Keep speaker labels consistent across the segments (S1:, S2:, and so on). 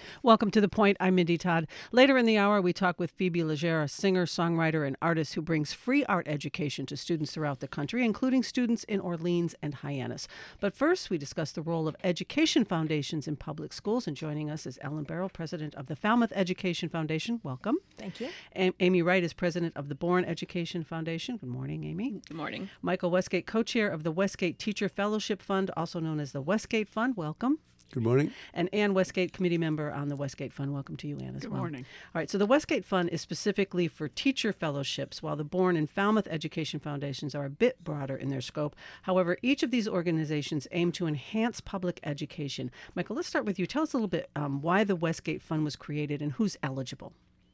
S1: Welcome to The Point. I'm Mindy Todd. Later in the hour, we talk with Phoebe Legere, a singer, songwriter, and artist who brings free art education to students throughout the country, including students in Orleans and Hyannis. But first, we discuss the role of education foundations in public schools. And joining us is Ellen Barrow, president of the Falmouth Education Foundation. Welcome.
S2: Thank you.
S1: Amy Wright is president of the Bourne Education Foundation. Good morning, Amy.
S3: Good morning.
S1: Michael Westgate, co-chair of the Westgate Teacher Fellowship Fund, also known as the Westgate Fund. Welcome.
S4: Good morning.
S1: And Ann Westgate, committee member on the Westgate Fund. Welcome to you, Ann, as well.
S5: Good morning.
S1: All right, so the Westgate Fund is specifically for teacher fellowships, while the Bourne and Falmouth Education Foundations are a bit broader in their scope. However, each of these organizations aim to enhance public education. Michael, let's start with you. Tell us a little bit why the Westgate Fund was created and who's eligible.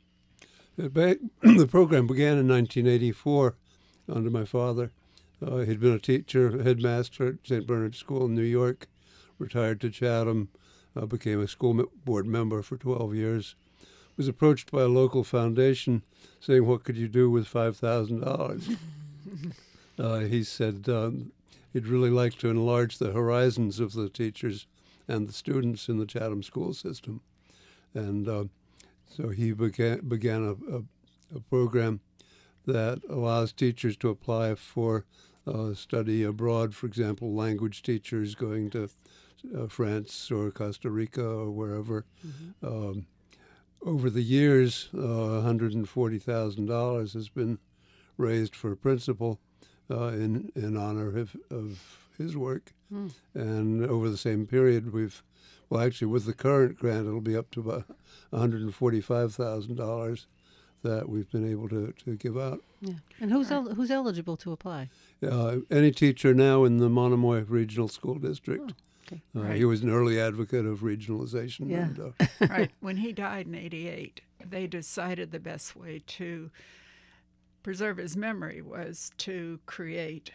S4: The program began in 1984 under my father. He'd been a teacher, headmaster at St. Bernard School in New York, retired to Chatham, became a school board member for 12 years, was approached by a local foundation saying, what could you do with $5,000? He said he'd really like to enlarge the horizons of the teachers and the students in the Chatham school system. And so he began a program that allows teachers to apply for study abroad, for example, language teachers going to France or Costa Rica or wherever.
S1: Mm-hmm.
S4: Over the years, $140,000 has been raised for a principal in honor of his work.
S1: Mm.
S4: And over the same period, with the current grant, it'll be up to about $145,000 that we've been able to give out.
S1: Yeah. And who's eligible to apply?
S4: Any teacher now in the Monomoy Regional School District.
S1: Oh, okay.
S5: Right.
S4: He was an early advocate of regionalization.
S1: Yeah.
S4: And,
S5: Right. When he died in 88, they decided the best way to preserve his memory was to create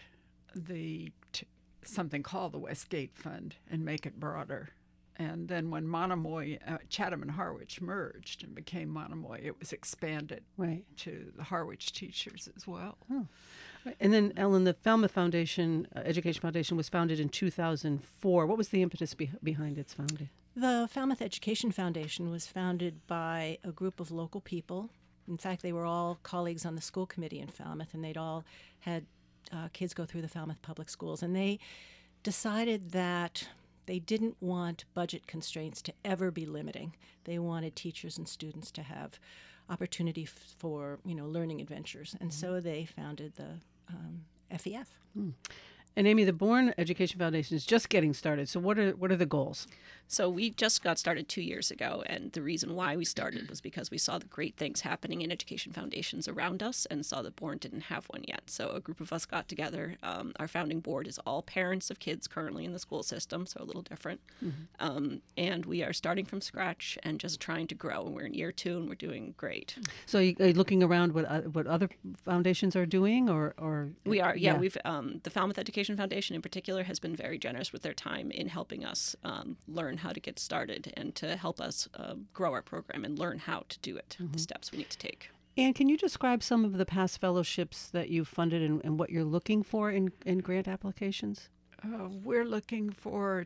S5: something called the Westgate Fund and make it broader. And then when Monomoy, Chatham and Harwich merged and became Monomoy, it was expanded
S1: Right.
S5: to the Harwich teachers as well.
S1: Oh. And then, Ellen, the Falmouth Foundation, Education Foundation, was founded in 2004. What was the impetus behind its founding?
S2: The Falmouth Education Foundation was founded by a group of local people. In fact, they were all colleagues on the school committee in Falmouth, and they'd all had kids go through the Falmouth public schools. And they decided that they didn't want budget constraints to ever be limiting. They wanted teachers and students to have opportunity for, learning adventures. And so they founded the FEF.
S1: Mm. And Amy, the Bourne Education Foundation is just getting started. So what are the goals?
S3: So we just got started 2 years ago, and the reason why we started was because we saw the great things happening in education foundations around us and saw that Bourne didn't have one yet. So a group of us got together. Our founding board is all parents of kids currently in the school system, so a little different. Mm-hmm. And we are starting from scratch and just trying to grow. And we're in year 2, and we're doing great.
S1: So are you looking around what other foundations are doing, or
S3: we are, yeah. We've the Falmouth Education Foundation in particular has been very generous with their time in helping us learn how to get started and to help us grow our program and learn how to do it, the steps we need to take.
S1: And can you describe some of the past fellowships that you've funded and what you're looking for in grant applications?
S5: We're looking for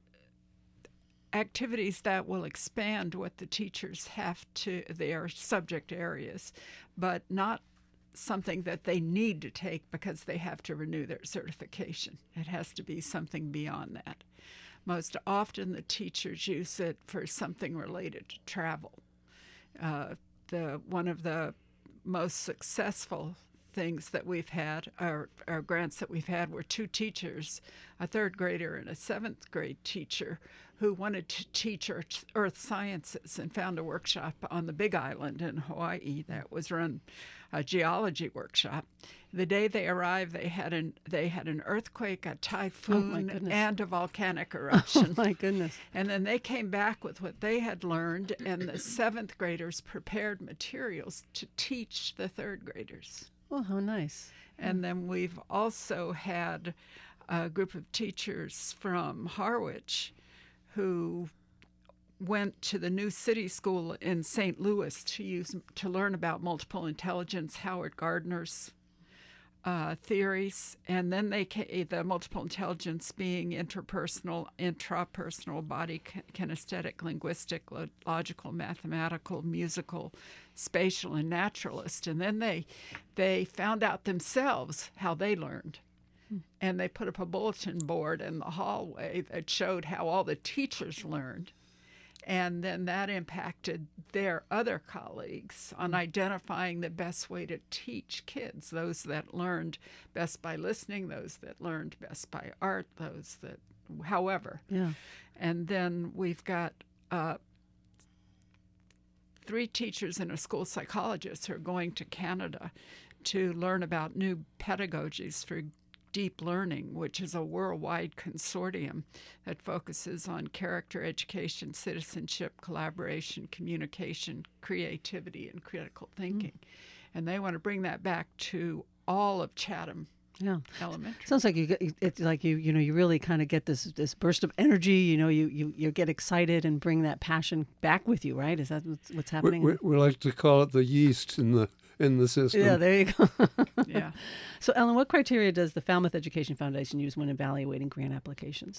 S5: activities that will expand what the teachers have to, their subject areas, but not something that they need to take because they have to renew their certification. It has to be something beyond that. Most often the teachers use it for something related to travel. One of the most successful things that we've had, our grants that we've had, were 2 teachers, a 3rd grader and a 7th grade teacher, who wanted to teach earth sciences and found a workshop on the Big Island in Hawaii that was run, a geology workshop. The day they arrived, they had an earthquake, a typhoon, and a volcanic eruption.
S1: Oh, my goodness.
S5: And then they came back with what they had learned, and the 7th graders prepared materials to teach the 3rd graders.
S1: Oh, how nice.
S5: And then we've also had a group of teachers from Harwich who went to the New City School in St. Louis to learn about multiple intelligence, Howard Gardner's theories, and then the multiple intelligence being interpersonal, intrapersonal, body, kinesthetic, linguistic, logical, mathematical, musical, spatial, and naturalist. And then they found out themselves how they learned. And they put up a bulletin board in the hallway that showed how all the teachers learned. And then that impacted their other colleagues on identifying the best way to teach kids, those that learned best by listening, those that learned best by art, those that, however.
S1: Yeah.
S5: And then we've got 3 teachers and a school psychologist who are going to Canada to learn about new pedagogies for deep learning, which is a worldwide consortium that focuses on character education, citizenship, collaboration, communication, creativity, and critical thinking. And they want to bring that back to all of Chatham Elementary.
S1: Sounds like it's like you really kind of get this burst of energy. You get excited and bring that passion back with you, right? Is that what's happening?
S4: We like to call it the yeast in the system.
S1: Yeah, there you go.
S5: Yeah.
S1: So, Ellen, what criteria does the Falmouth Education Foundation use when evaluating grant applications?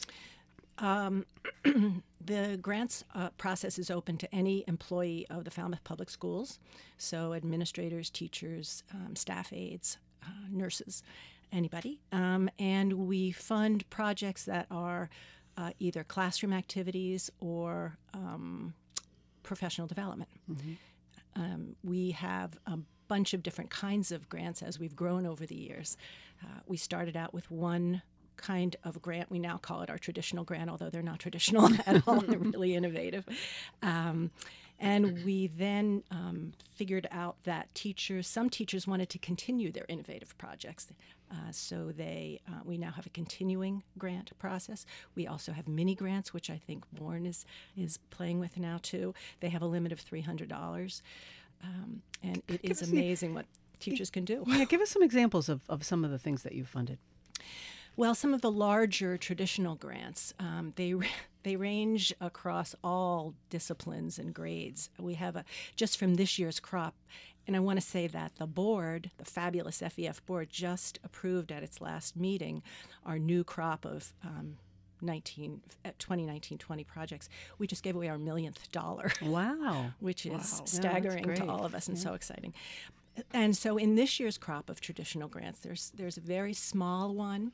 S2: The grants process is open to any employee of the Falmouth Public Schools, so administrators, teachers, staff aides, nurses, anybody. And we fund projects that are either classroom activities or professional development. We have a bunch of different kinds of grants as we've grown over the years. We started out with one kind of grant. We now call it our traditional grant, although they're not traditional at all. They're really innovative. And we then figured out that some teachers wanted to continue their innovative projects. So we now have a continuing grant process. We also have mini grants, which I think Bourne is playing with now too. They have a limit of $300. And it is amazing what teachers can do.
S1: Yeah, give us some examples of some of the things that you've funded.
S2: Well, some of the larger traditional grants, they range across all disciplines and grades. We have just from this year's crop, and I want to say that the board, the fabulous FEF board, just approved at its last meeting our new crop of 2019-20 projects. We just gave away our millionth dollar.
S1: Wow.
S2: Which is
S1: Wow.
S2: staggering to all of us and so exciting. And so in this year's crop of traditional grants, there's a very small one,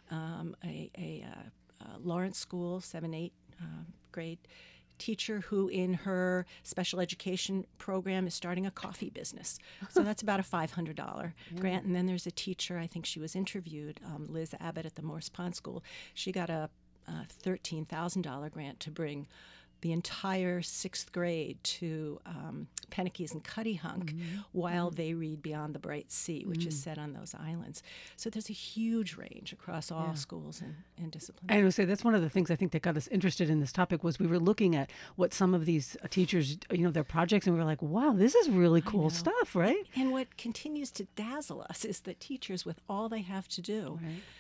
S2: a Lawrence School 7-8 grade teacher who in her special education program is starting a coffee business. So that's about a $500 grant. And then there's a teacher, I think she was interviewed, Liz Abbott at the Morse Pond School. She got a $13,000 grant to bring the entire 6th grade to Penikese and Cuttyhunk while they read Beyond the Bright Sea, which is set on those islands. So there's a huge range across all schools and disciplines.
S1: I would say that's one of the things I think that got us interested in this topic was we were looking at what some of these teachers, their projects, and we were like, wow, this is really cool stuff, right?
S2: And what continues to dazzle us is that teachers, with all they have to do,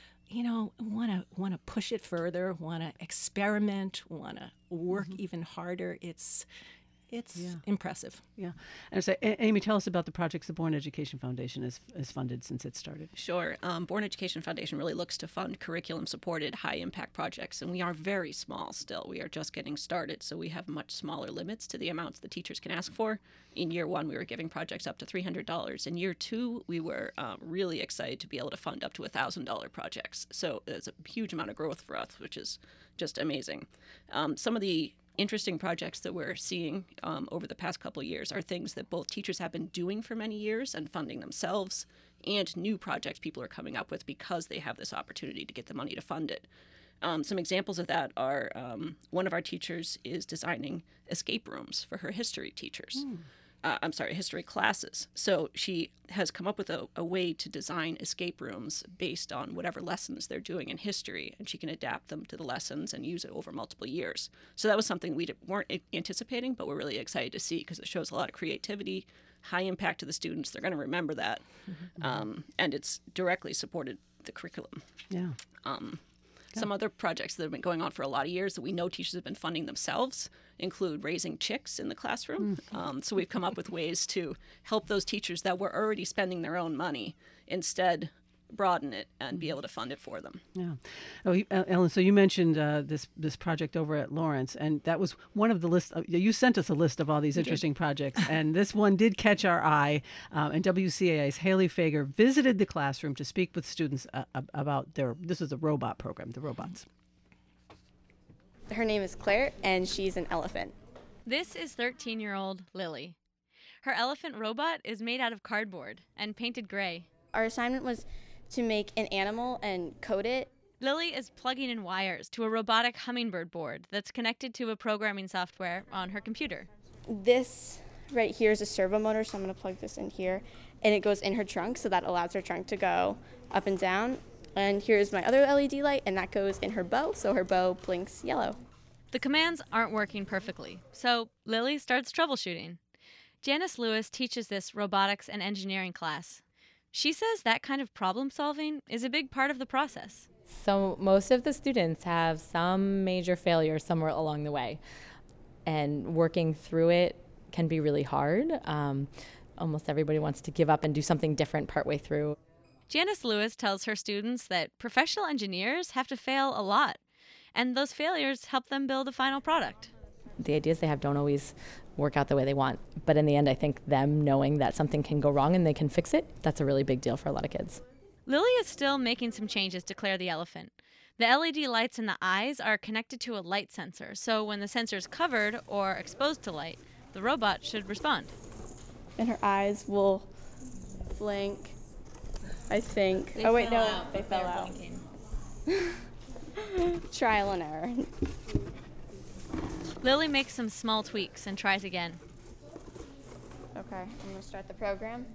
S2: want to push it further, want to experiment, want to work even harder. It's impressive.
S1: Yeah. And so, Amy, tell us about the projects the Bourne Education Foundation has funded since it started.
S3: Sure. Bourne Education Foundation really looks to fund curriculum-supported, high-impact projects, and we are very small still. We are just getting started, so we have much smaller limits to the amounts the teachers can ask for. In year 1, we were giving projects up to $300. In year 2, we were really excited to be able to fund up to $1,000 projects. So there's a huge amount of growth for us, which is just amazing. Some of the interesting projects that we're seeing over the past couple of years are things that both teachers have been doing for many years and funding themselves, and new projects people are coming up with because they have this opportunity to get the money to fund it. Some examples of that are one of our teachers is designing escape rooms for her history teachers. History classes. So she has come up with a way to design escape rooms based on whatever lessons they're doing in history, and she can adapt them to the lessons and use it over multiple years. So that was something we weren't anticipating, but we're really excited to see because it shows a lot of creativity, high impact to the students. They're going to remember that, and it's directly supported the curriculum.
S1: Yeah.
S3: Some other projects that have been going on for a lot of years that we know teachers have been funding themselves include raising chicks in the classroom. So we've come up with ways to help those teachers that were already spending their own money instead broaden it and be able to fund it for them.
S1: Yeah. Oh, Ellen, so you mentioned this project over at Lawrence, and that was one of the list. You sent us a list of all these interesting projects, and this one did catch our eye. And WCAI's Haley Fager visited the classroom to speak with students about this is a robot program, the robots.
S6: Her name is Claire, and she's an elephant.
S7: This is 13-year-old Lily. Her elephant robot is made out of cardboard and painted gray.
S6: Our assignment was to make an animal and code it.
S7: Lily is plugging in wires to a robotic hummingbird board that's connected to a programming software on her computer.
S6: This right here is a servo motor, so I'm going to plug this in here, and it goes in her trunk, so that allows her trunk to go up and down. And here's my other LED light, and that goes in her bow, so her bow blinks yellow.
S7: The commands aren't working perfectly, so Lily starts troubleshooting. Janice Lewis teaches this robotics and engineering class. She says that kind of problem solving is a big part of the process.
S8: So most of the students have some major failure somewhere along the way, and working through it can be really hard. Almost everybody wants to give up and do something different partway through.
S7: Janice Lewis tells her students that professional engineers have to fail a lot, and those failures help them build a final product.
S8: The ideas they have don't always work out the way they want, but in the end, I think them knowing that something can go wrong and they can fix it, that's a really big deal for a lot of kids.
S7: Lily is still making some changes to Claire the elephant. The LED lights in the eyes are connected to a light sensor, so when the sensor is covered or exposed to light, the robot should respond.
S6: And her eyes will blink, I think. They fell out. Trial and error.
S7: Lily makes some small tweaks and tries again.
S6: Okay, I'm going to start the program.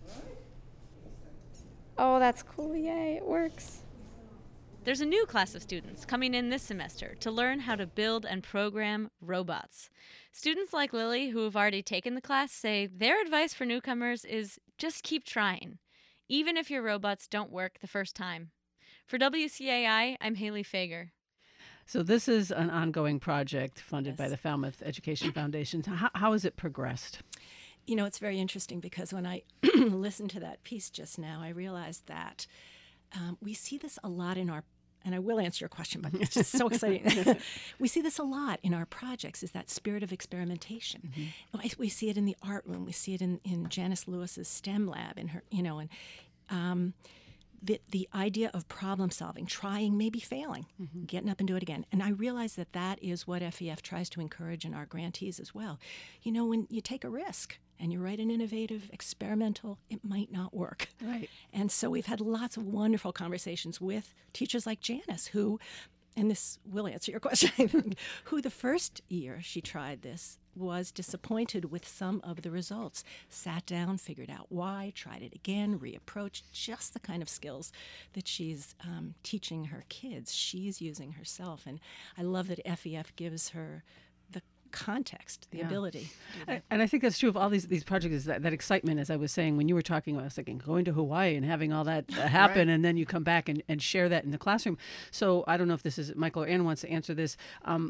S6: Oh, that's cool. Yay, it works.
S7: There's a new class of students coming in this semester to learn how to build and program robots. Students like Lily, who have already taken the class, say their advice for newcomers is just keep trying, even if your robots don't work the first time. For WCAI, I'm Haley Fager.
S1: So this is an ongoing project funded by the Falmouth Education Foundation. How has it progressed?
S2: You know, it's very interesting because when I listened to that piece just now, I realized that we see this a lot in our, and I will answer your question, but it's just so exciting. We see this a lot in our projects, is that spirit of experimentation. Mm-hmm. We see it in the art room. We see it in Janice Lewis's STEM lab, in her, you know, and the idea of problem solving, trying, maybe failing, getting up and do it again. And I realize that that is what FEF tries to encourage in our grantees as well. You know, when you take a risk and you write an innovative, experimental, it might not work.
S1: Right.
S2: And so we've had lots of wonderful conversations with teachers like Janice, who, and this will answer your question, who the first year she tried this was disappointed with some of the results, sat down, figured out why, tried it again, reapproached, just the kind of skills that she's teaching her kids, she's using herself. And I love that FEF gives her the context, the ability.
S1: And I think that's true of all these projects, is that excitement, as I was saying, when you were talking, I was thinking going to Hawaii and having all that happen, right. And then you come back and share that in the classroom. So I don't know if this is, Michael or Ann wants to answer this.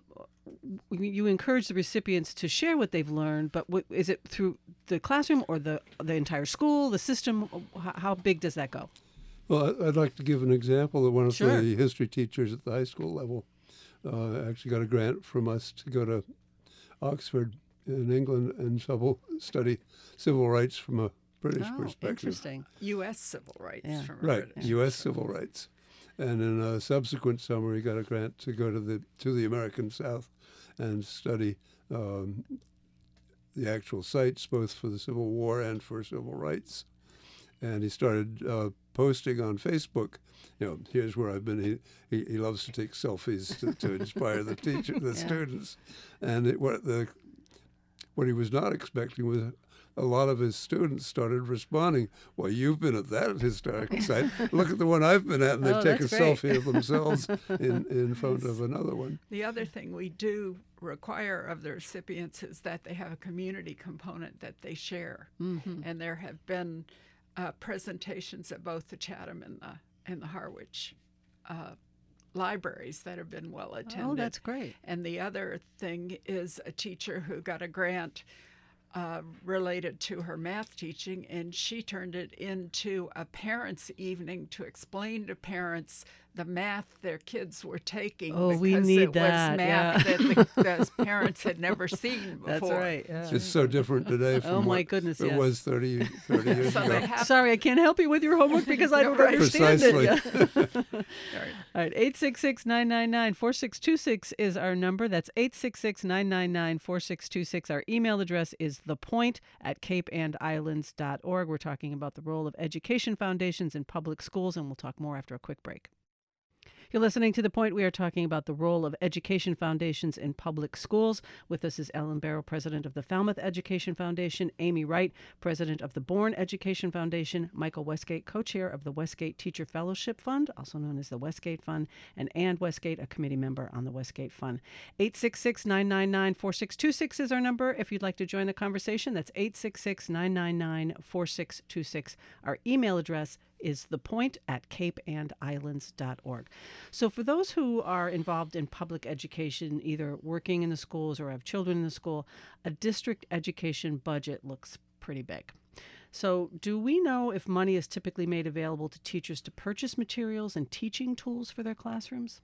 S1: You encourage the recipients to share what they've learned, but is it through the classroom or the entire school, the system? How big does that go?
S4: Well, I'd like to give an example that one of
S1: Sure.
S4: the history teachers at the high school level actually got a grant from us to go to Oxford in England and study civil rights from a British perspective.
S1: Interesting.
S5: U.S. civil rights.
S1: Yeah.
S5: From a
S4: Right,
S5: British
S4: U.S. civil rights. And in a subsequent summer, he got a grant to go to the American South and study the actual sites, both for the Civil War and for civil rights. And he started posting on Facebook, you know, here's where I've been. He loves to take selfies to inspire the students. And what he was not expecting was a lot of his students started responding, well, you've been at that historic site. Look at the one I've been at. And they take a selfie of themselves in front of another one.
S5: The other thing we do require of the recipients is that they have a community component that they share. Mm-hmm. And there have been presentations at both the Chatham and the Harwich libraries that have been well attended.
S1: Oh, that's great.
S5: And the other thing is a teacher who got a grant related to her math teaching, and she turned it into a parents' evening to explain to parents the math their kids were taking.
S1: Oh,
S5: because
S1: we need
S5: it
S1: that,
S5: was math that the parents had never seen before.
S1: That's right. Yeah.
S4: It's so different today from
S1: Oh, my
S4: what
S1: goodness,
S4: it
S1: yes.
S4: was 30 years
S5: So
S4: ago.
S5: they have
S1: Sorry, I can't help you with your homework because I don't
S5: Right.
S1: understand
S4: Precisely.
S1: it. Yeah. All right, 866-999-4626 is our number. That's 866-999-4626. Our email address is thepoint@capeandislands.org. We're talking about the role of education foundations in public schools, and we'll talk more after a quick break. You're listening to The Point. We are talking about the role of education foundations in public schools. With us is Ellen Barrow, president of the Falmouth Education Foundation, Amy Wright, president of the Bourne Education Foundation, Michael Westgate, co-chair of the Westgate Teacher Fellowship Fund, also known as the Westgate Fund, and Ann Westgate, a committee member on the Westgate Fund. 866-999-4626 is our number. If you'd like to join the conversation, that's 866-999-4626. Our email address is thepoint@capeandislands.org. So for those who are involved in public education, either working in the schools or have children in the school, a district education budget looks pretty big. So do we know if money is typically made available to teachers to purchase materials and teaching tools for their classrooms?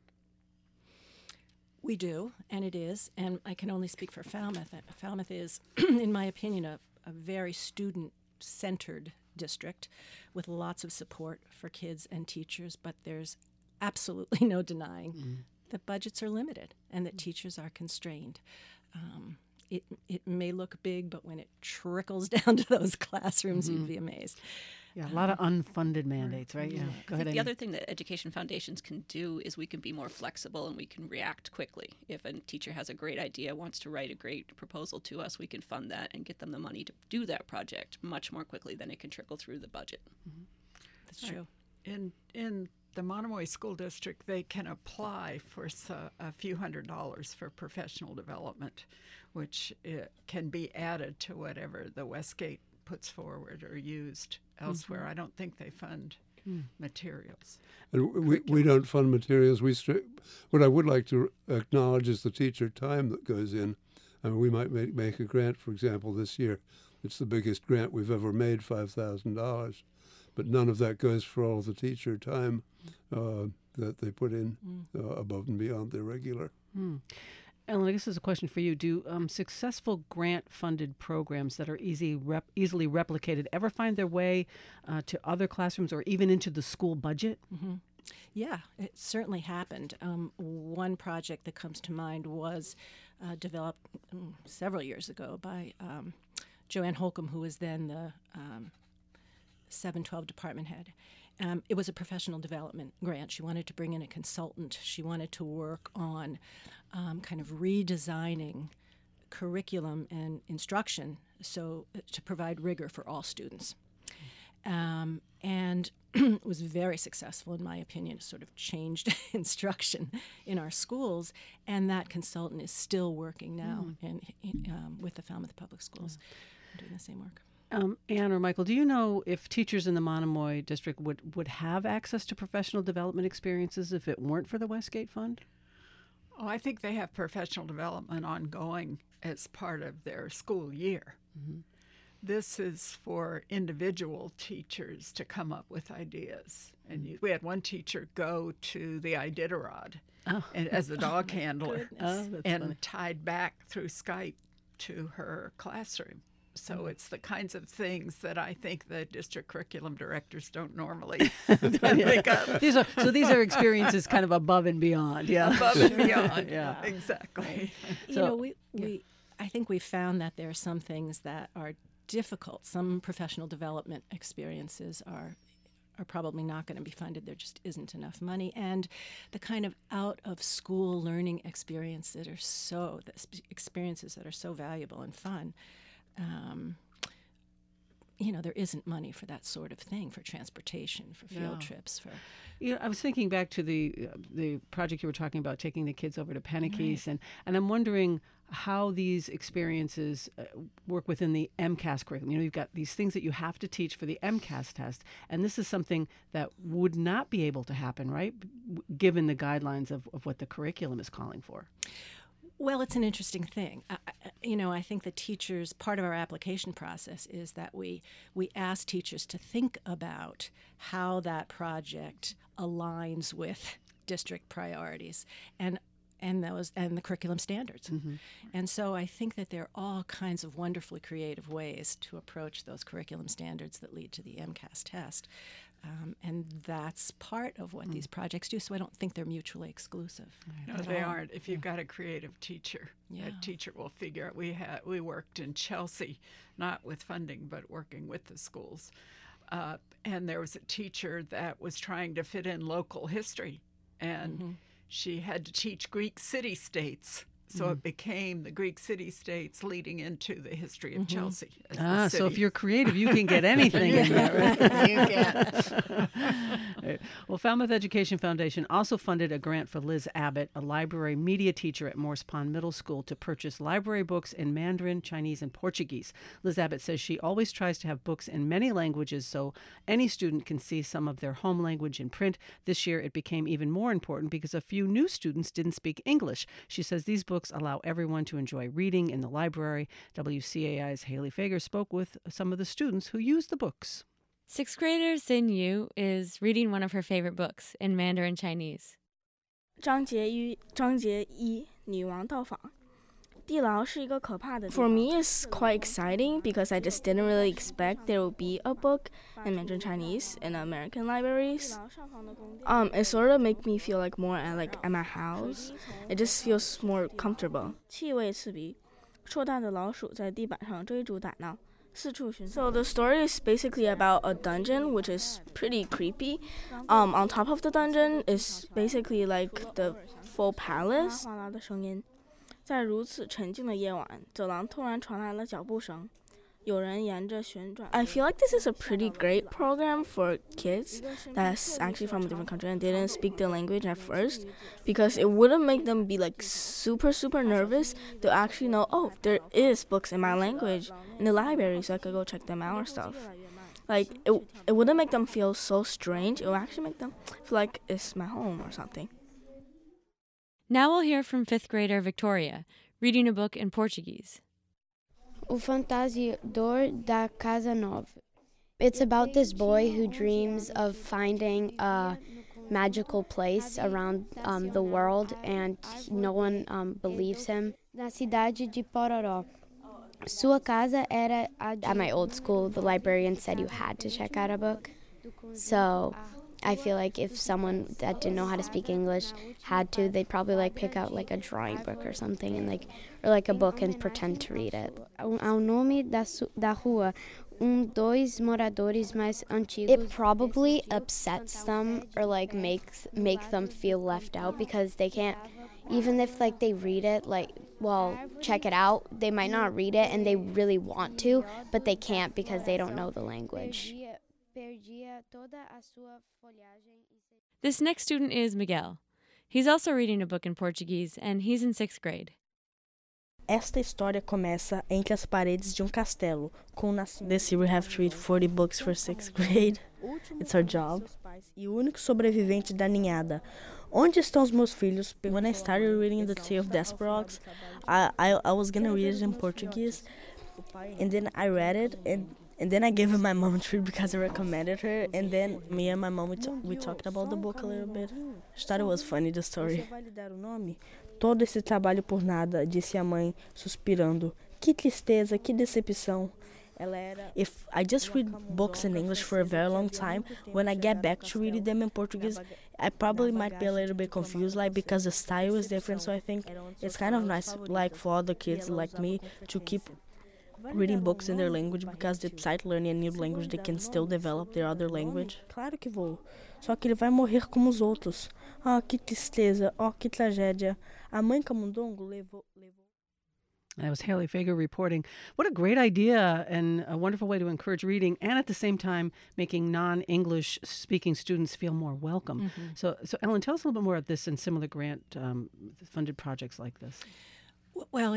S2: We do, and it is, and I can only speak for Falmouth. Falmouth is, in my opinion, a very student-centered district with lots of support for kids and teachers, but there's absolutely no denying that budgets are limited and that teachers are constrained. It may look big, but when it trickles down to those classrooms, you'd be amazed.
S1: Yeah, a lot of unfunded mandates, right? Yeah. Go ahead,
S3: The
S1: Amy.
S3: other thing that education foundations can do is we can be more flexible and we can react quickly. If a teacher has a great idea, wants to write a great proposal to us, we can fund that and get them the money to do that project much more quickly than it can trickle through the budget.
S2: That's true.
S5: in the Monomoy School District, they can apply for a few $100s for professional development, which can be added to whatever the Westgate puts forward or used elsewhere. I don't think they fund materials.
S4: And we don't fund materials. What I would like to acknowledge is the teacher time that goes in. I mean, we might make a grant, for example, this year. It's the biggest grant we've ever made, $5,000. But none of that goes for all the teacher time that they put in above and beyond their regular.
S1: Ellen, this is a question for you. Do successful grant-funded programs that are easily replicated ever find their way to other classrooms or even into the school budget?
S2: Yeah, it certainly happened. One project that comes to mind was developed several years ago by Joanne Holcomb, who was then the 712 department head. It was a professional development grant. She wanted to bring in a consultant. She wanted to work on kind of redesigning curriculum and instruction so to provide rigor for all students. And it was very successful, in my opinion. It sort of changed instruction in our schools, and that consultant is still working now with the Falmouth Public Schools, doing the same work.
S1: Ann or Michael, do you know if teachers in the Monomoy district would have access to professional development experiences if it weren't for the Westgate Fund?
S5: Oh, I think they have professional development ongoing as part of their school year. This is for individual teachers to come up with ideas. And we had one teacher go to the Iditarod as a dog handler
S1: that's
S5: and
S1: funny.
S5: tied back through Skype to her classroom. So it's the kinds of things that I think the district curriculum directors don't normally think of.
S1: These are experiences kind of above and beyond. Yeah.
S5: Above and beyond.
S1: Yeah.
S5: Exactly.
S2: You know, I think we found that there are some things that are difficult. Some professional development experiences are probably not going to be funded. There just isn't enough money. And the kind of out-of-school learning experiences that are so valuable and fun, there isn't money for that sort of thing, for transportation, for field trips, for...
S1: I was thinking back to the project you were talking about, taking the kids over to Pennekees, and I'm wondering how these experiences work within the MCAS curriculum. You've got these things that you have to teach for the MCAS test, and this is something that would not be able to happen, right, given the guidelines of what the curriculum is calling for.
S2: Well, it's an interesting thing. I think the teachers, part of our application process is that we ask teachers to think about how that project aligns with district priorities and the curriculum standards. And so I think that there are all kinds of wonderfully creative ways to approach those curriculum standards that lead to the MCAS test. And that's part of what these projects do, so I don't think they're mutually exclusive.
S5: No, they aren't. If you've got a creative teacher, that teacher will figure out. We worked in Chelsea, not with funding, but working with the schools. And there was a teacher that was trying to fit in local history, and she had to teach Greek city-states. So it became the Greek city-states leading into the history of Chelsea.
S1: So if you're creative, you can get anything in there. Right?
S2: You can.
S1: Well, Falmouth Education Foundation also funded a grant for Liz Abbott, a library media teacher at Morse Pond Middle School, to purchase library books in Mandarin, Chinese, and Portuguese. Liz Abbott says she always tries to have books in many languages so any student can see some of their home language in print. This year, it became even more important because a few new students didn't speak English. She says these books allow everyone to enjoy reading in the library. WCAI's Haley Fager spoke with some of the students who used the books.
S7: Sixth grader Xin Yu is reading one of her favorite books in Mandarin Chinese.
S9: 章节一女王到访 地牢是一个可怕的 For me, it's quite exciting because I just didn't really expect there would be a book in Mandarin Chinese in American libraries. It sort of makes me feel like more at my house. It just feels more comfortable. 气味刺鼻，硕大的老鼠在地板上追逐打闹。 So the story is basically about a dungeon, which is pretty creepy. On top of the dungeon is basically like the full palace. 在如此沉静的夜晚，走廊突然传来了脚步声。有人沿着旋转。I feel like this is a pretty great program for kids that's actually from a different country and didn't speak the language at first, because it wouldn't make them be like super nervous to actually know, oh, there is books in my language in the library, so I could go check them out or stuff. Like it wouldn't make them feel so strange. It would actually make them feel like it's my home or something.
S7: Now we'll hear from fifth grader Victoria, reading a book in Portuguese.
S10: O Fantasiador da Casa Nova. It's about this boy who dreams of finding a magical place around the world, and no one believes him. Na cidade de Pororó. Sua casa era at my old school, the librarian said you had to check out a book. So I feel like if someone that didn't know how to speak English had to, they'd probably pick out a drawing book or something and or a book and pretend to read it. Ao nome da rua, dois moradores mais antigos. It probably upsets them or make them feel left out because they can't, even if they read it, check it out, they might not read it and they really want to, but they can't because they don't know the language.
S7: This next student is Miguel. He's also reading a book in Portuguese, and he's in 6th grade.
S11: Esta história começa entre as paredes de castelo. This year we have to read 40 books for 6th grade. It's our job. E o único sobrevivente da ninhada. Onde estão os meus filhos? When I started reading The Tale of Desperogs, I was gonna read it in Portuguese, and then I read it, and then I gave it my mom to read because I recommended her, and then me and my mom, we talked about the book a little bit. I thought it was funny, the story. Você vai lhe dar o nome? Todo esse trabalho por nada, disse a mãe, suspirando. Que tristeza, que decepção. If I just read books in English for a very long time, when I get back to reading them in Portuguese, I probably might be a little bit confused, because the style is different, so I think it's kind of nice, for other kids like me, to keep reading books in their language, because despite learning a new language, they can still develop their other language. Claro que vou. Só que ele vai morrer como os outros. Ah, que tristeza. Oh, que tragédia. A mãe camundongo levou.
S1: That was Haley Fager reporting. What a great idea and a wonderful way to encourage reading and at the same time making non-English speaking students feel more welcome. Mm-hmm. So Ellen, tell us a little bit more about this and similar grant funded projects like this.
S2: Well,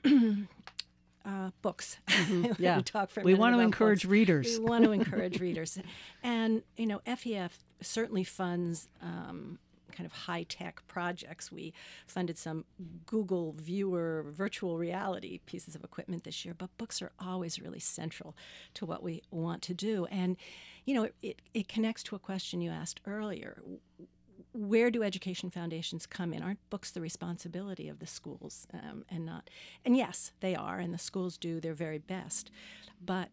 S2: books.
S1: Mm-hmm. Yeah.
S2: We
S1: want to encourage
S2: books.
S1: readers.
S2: We want to encourage readers. And, FEF certainly funds kind of high-tech projects. We funded some Google Viewer virtual reality pieces of equipment this year, but books are always really central to what we want to do. And, it connects to a question you asked earlier. Where do education foundations come in? Aren't books the responsibility of the schools and not? And yes, they are, and the schools do their very best. But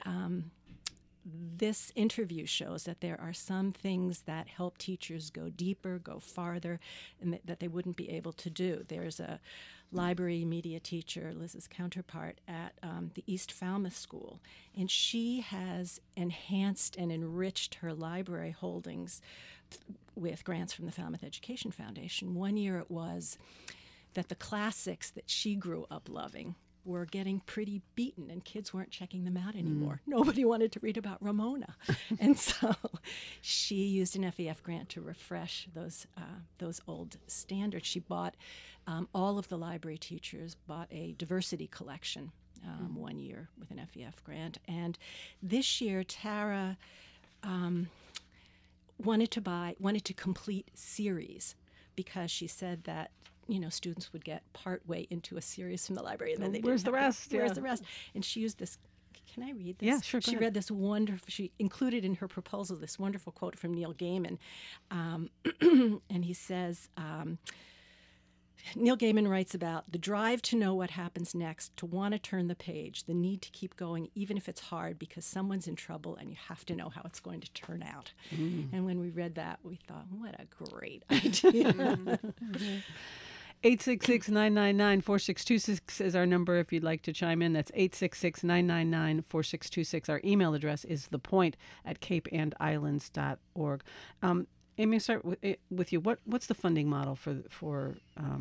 S2: this interview shows that there are some things that help teachers go deeper, go farther, and that they wouldn't be able to do. There's a library media teacher, Liz's counterpart, at the East Falmouth School, and she has enhanced and enriched her library holdings with grants from the Falmouth Education Foundation. One year it was that the classics that she grew up loving were getting pretty beaten, and kids weren't checking them out anymore. Nobody wanted to read about Ramona. And so she used an FEF grant to refresh those old standards. She bought, all of the library teachers bought a diversity collection one year with an FEF grant. And this year, Tara wanted to complete series, because she said that students would get part way into a series from the library, and then they
S1: Where's the rest?
S2: Where's the rest? And she used this. Can I read this?
S1: Yeah, sure.
S2: She read this wonderful. She included in her proposal this wonderful quote from Neil Gaiman, and he says. Neil Gaiman writes about the drive to know what happens next, to want to turn the page, the need to keep going even if it's hard because someone's in trouble and you have to know how it's going to turn out. And when we read that, we thought, what a great idea.
S1: 866-999-4626 is our number if you'd like to chime in. That's 866-999-4626. Our email address is thepoint@capeandislands.org. Amy, I'll start with you. What's the funding model for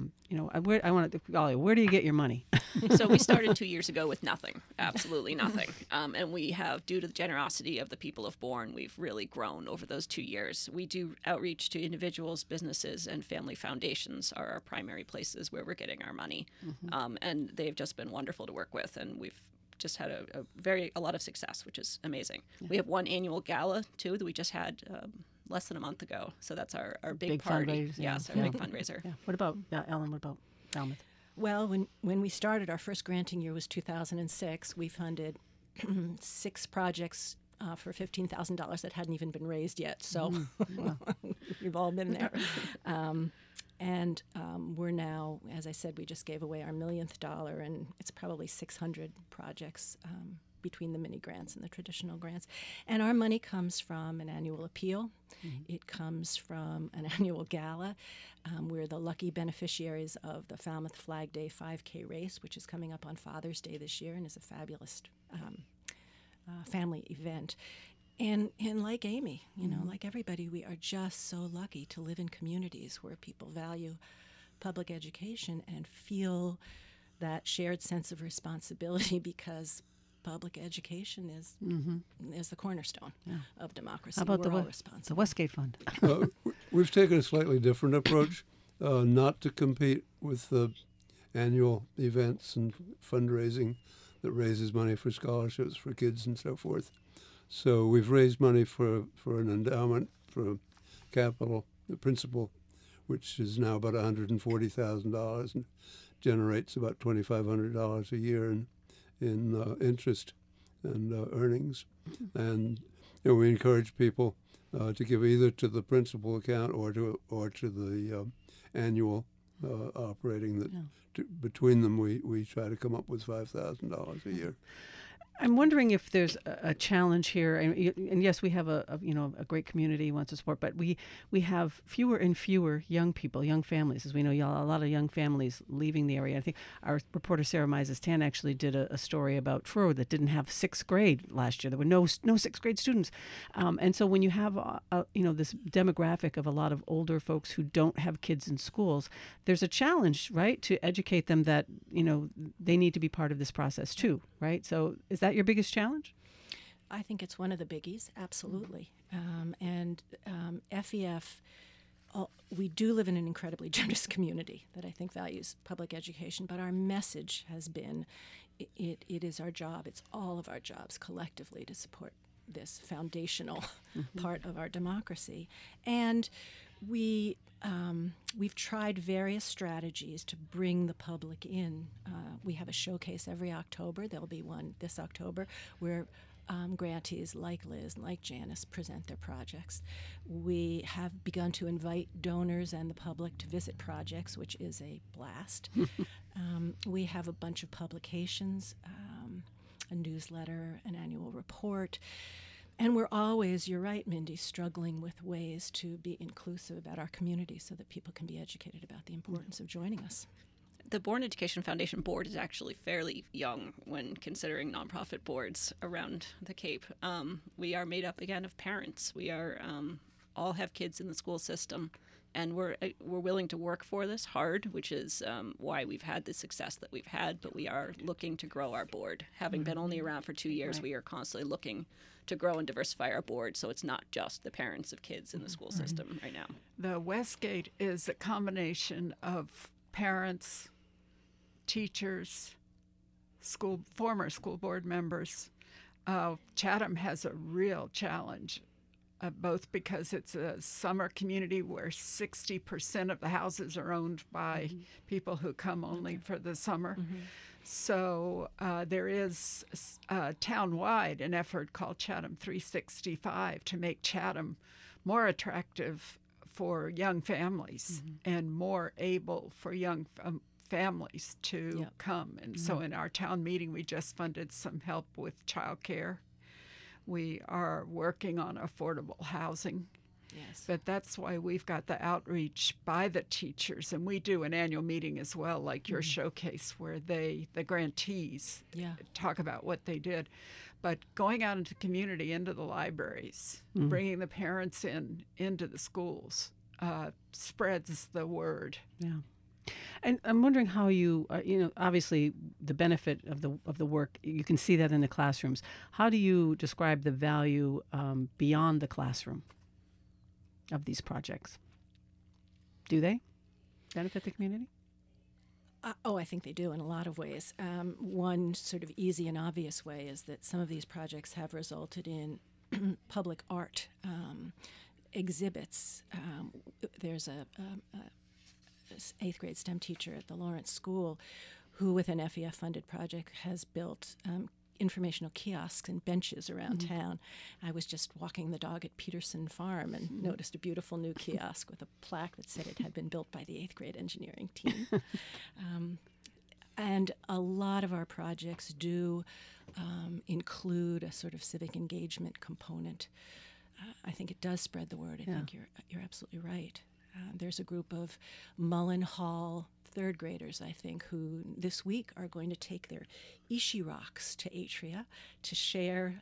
S1: where do you get your money?
S3: So we started 2 years ago with nothing, absolutely nothing. And we have, due to the generosity of the people of Bourne, we've really grown over those 2 years. We do outreach to individuals, businesses, and family foundations are our primary places where we're getting our money. And they've just been wonderful to work with, and we've just had a lot of success, which is amazing. Yeah. We have one annual gala, too, that we just had less than a month ago. So that's our big party. Yes, our big fundraiser.
S1: Yeah. What about, Ellen, what about Falmouth?
S2: Well, when we started, our first granting year was 2006. We funded 6 projects for $15,000 that hadn't even been raised yet. So we've all been there. And we're now, as I said, we just gave away our millionth dollar, and it's probably 600 projects between the mini grants and the traditional grants. And our money comes from an annual appeal. It comes from an annual gala. We're the lucky beneficiaries of the Falmouth Flag Day 5K race, which is coming up on Father's Day this year and is a fabulous family event. And like Amy, like everybody, we are just so lucky to live in communities where people value public education and feel that shared sense of responsibility, because public education is the cornerstone of democracy.
S1: How about
S2: We're all responsible.
S1: The Westgate Fund?
S4: We've taken a slightly different approach, not to compete with the annual events and fundraising that raises money for scholarships for kids and so forth. So we've raised money for an endowment for capital, the principal, which is now about $140,000 and generates about $2,500 a year in interest and earnings. And we encourage people to give either to the principal account or to the annual operating. That between them we try to come up with $5,000 a year.
S1: I'm wondering if there's a challenge here, and yes, we have a great community who wants to support, but we have fewer and fewer young people, young families, as we know, a lot of young families leaving the area. I think our reporter Sarah Mises-Tan actually did a story about Truro that didn't have 6th grade last year. There were no 6th grade students, and so when you have this demographic of a lot of older folks who don't have kids in schools, there's a challenge, right, to educate them that they need to be part of this process too, right? So is that your biggest challenge?
S2: I think it's one of the biggies, absolutely. FEF, we do live in an incredibly generous community that I think values public education, but our message has been, it is our job, it's all of our jobs collectively to support this foundational part of our democracy. And we we've tried various strategies to bring the public in. We have a showcase every October. There'll be one this October where grantees like Liz and like Janice present their projects. We have begun to invite donors and the public to visit projects, which is a blast. We have a bunch of publications, a newsletter, an annual report. And we're always, you're right, Mindy, struggling with ways to be inclusive about our community so that people can be educated about the importance of joining us.
S3: The Bourne Education Foundation board is actually fairly young when considering nonprofit boards around the Cape. We are made up, again, of parents. We are all have kids in the school system, and we're willing to work for this hard, which is why we've had the success that we've had, but we are looking to grow our board. Having been only around for 2 years, we are constantly looking to grow and diversify our board, so it's not just the parents of kids in the school system right now.
S5: The Westgate is a combination of parents, teachers, former school board members. Chatham has a real challenge, both because it's a summer community where 60% of the houses are owned by people who come only for the summer. So there is town-wide an effort called Chatham 365 to make Chatham more attractive for young families and more able for young families to come. And so in our town meeting, we just funded some help with childcare. We are working on affordable housing.
S2: Yes.
S5: But that's why we've got the outreach by the teachers, and we do an annual meeting as well, like your showcase, where the grantees talk about what they did. But going out into the community, into the libraries, bringing the parents into the schools, spreads the word.
S1: Yeah. And I'm wondering how you, obviously the benefit of the work, you can see that in the classrooms. How do you describe the value beyond the classroom of these projects? Do they benefit the community?
S2: I think they do in a lot of ways. One sort of easy and obvious way is that some of these projects have resulted in public art exhibits. There's a 8th grade STEM teacher at the Lawrence School who, with an FEF-funded project, has built informational kiosks and benches around town. I was just walking the dog at Peterson Farm and noticed a beautiful new kiosk with a plaque that said it had been built by the 8th grade engineering team. And a lot of our projects do include a sort of civic engagement component. I think it does spread the word. I think you're absolutely right. There's a group of Mullen Hall 3rd graders, I think, who this week are going to take their Ishi rocks to Atria to share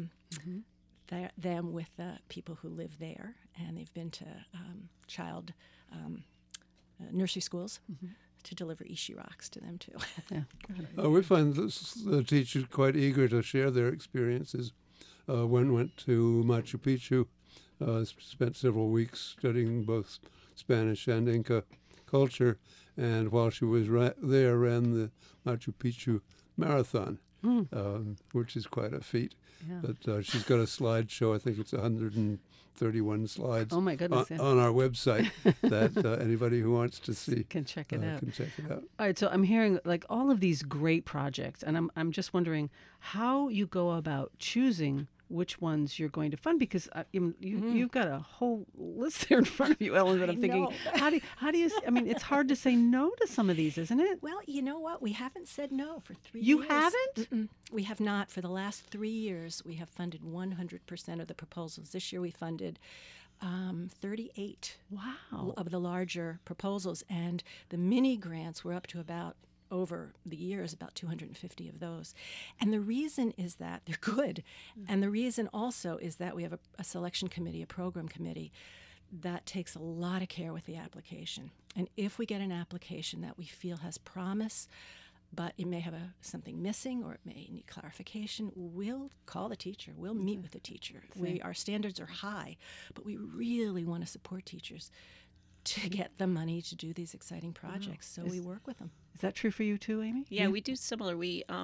S2: them with the people who live there. And they've been to child nursery schools to deliver Ishi rocks to them, too.
S4: We find the teachers quite eager to share their experiences. One went to Machu Picchu, spent several weeks studying both Spanish and Inca culture, and while she was there, ran the Machu Picchu Marathon, which is quite a feat. Yeah. But she's got a slideshow. I think it's 131 slides.
S1: Oh my goodness!
S4: On our website that anybody who wants to see
S1: can check it out.
S4: Can check it out.
S1: All right. So I'm hearing like all of these great projects, and I'm just wondering how you go about choosing which ones you're going to fund, because you've got a whole list there in front of you, Ellen, that I'm thinking, how do you, I mean, it's hard to say no to some of these, isn't it?
S2: Well, you know what? We haven't said no for 3 years.
S1: You haven't?
S2: We have not. For the last 3 years, we have funded 100% of the proposals. This year we funded 38 of the larger proposals, and the mini grants were up to about, over the years, about 250 of those. And the reason is that they're good. And the reason also is that we have a selection committee, a program committee, that takes a lot of care with the application. And if we get an application that we feel has promise, but it may have something missing or it may need clarification, we'll call the teacher. We'll meet with the teacher. Our standards are high, but we really want to support teachers to get the money to do these exciting projects. So we work with them.
S1: Is that true for you too, Amy?
S3: Yeah, we do similar. We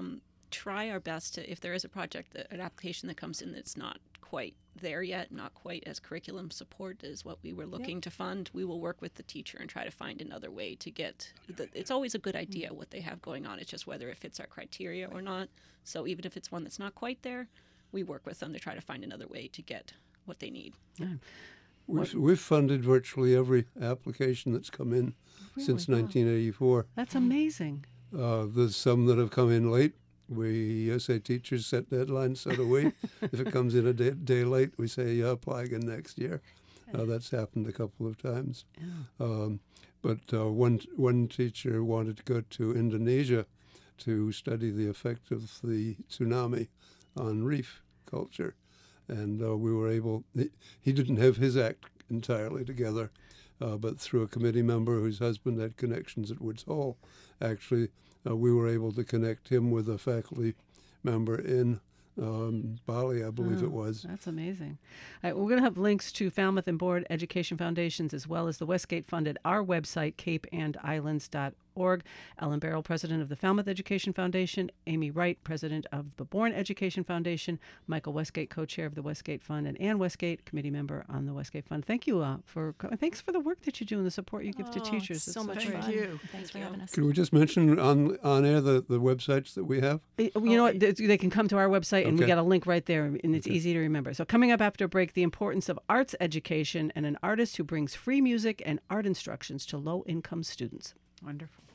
S3: try our best to, if there is a project, an application that comes in that's not quite there yet, not quite as curriculum support as what we were looking to fund, we will work with the teacher and try to find another way to get it's always a good idea what they have going on. It's just whether it fits our criteria or not. So even if it's one that's not quite there, we work with them to try to find another way to get what they need.
S1: Yeah.
S4: We've funded virtually every application that's come in since 1984.
S1: That's amazing.
S4: There's some that have come in late. We say teachers set deadlines, so do we. If it comes in a day late, we say apply again next year. That's happened a couple of times.
S1: Yeah.
S4: But one teacher wanted to go to Indonesia to study the effect of the tsunami on reef culture. And we were able, he didn't have his act entirely together, but through a committee member whose husband had connections at Woods Hole, actually, we were able to connect him with a faculty member in Bali, I believe it was.
S1: That's amazing. All right, we're going to have links to Falmouth and Board Education Foundations as well as the Westgate Fund at our website, capeandislands.org. Ellen Barrell, president of the Falmouth Education Foundation, Amy Wright, president of the Bourne Education Foundation, Michael Westgate, co-chair of the Westgate Fund, and Ann Westgate, committee member on the Westgate Fund. Thank you thanks for the work that you do and the support you give to teachers.
S2: It's so much
S5: Thank
S2: fun.
S5: you.
S2: Thanks for having us.
S4: Can we just mention on air the websites that we have?
S1: You know what? They can come to our website, and we
S4: Okay.
S1: got a link right there, and it's easy to remember. So coming up after a break, the importance of arts education and an artist who brings free music and art instructions to low-income students.
S5: Wonderful.